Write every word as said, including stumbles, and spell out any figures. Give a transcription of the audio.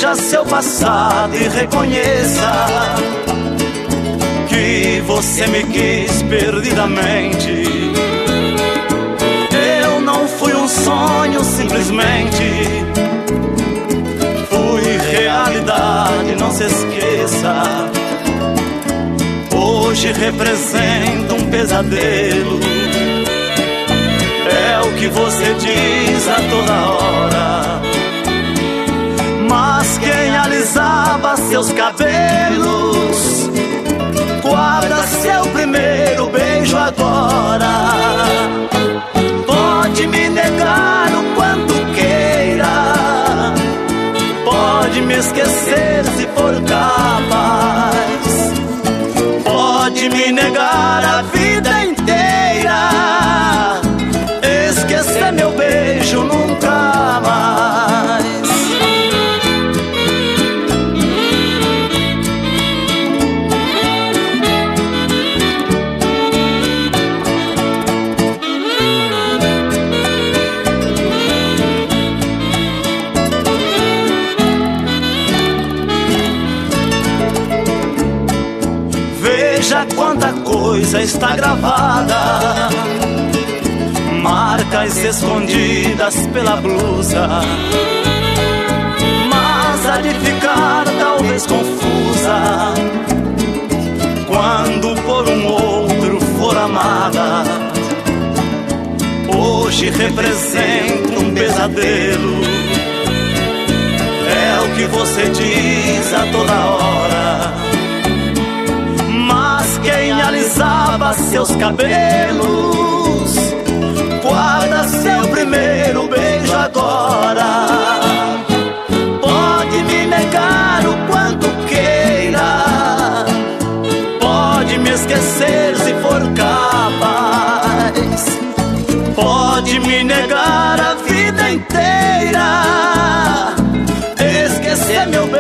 Veja seu passado e reconheça que você me quis perdidamente. Eu não fui um sonho simplesmente, fui realidade, não se esqueça. Hoje representa um pesadelo, é o que você diz a toda hora. Mas quem alisava seus cabelos guarda seu primeiro beijo agora. Pode me negar o quanto queira, pode me esquecer se for capaz, pode me negar a vida inteira, esquecer meu beijo nunca mais. Veja quanta coisa está gravada, marcas escondidas pela blusa, mas há de ficar talvez confusa quando por um outro for amada. Hoje representa um pesadelo, é o que você diz a toda hora. Mas quem alisava seus cabelos guarda seu primeiro beijo agora. Pode me negar o quanto queira, pode me esquecer se for capaz, pode me negar a vida inteira, esquecer meu beijo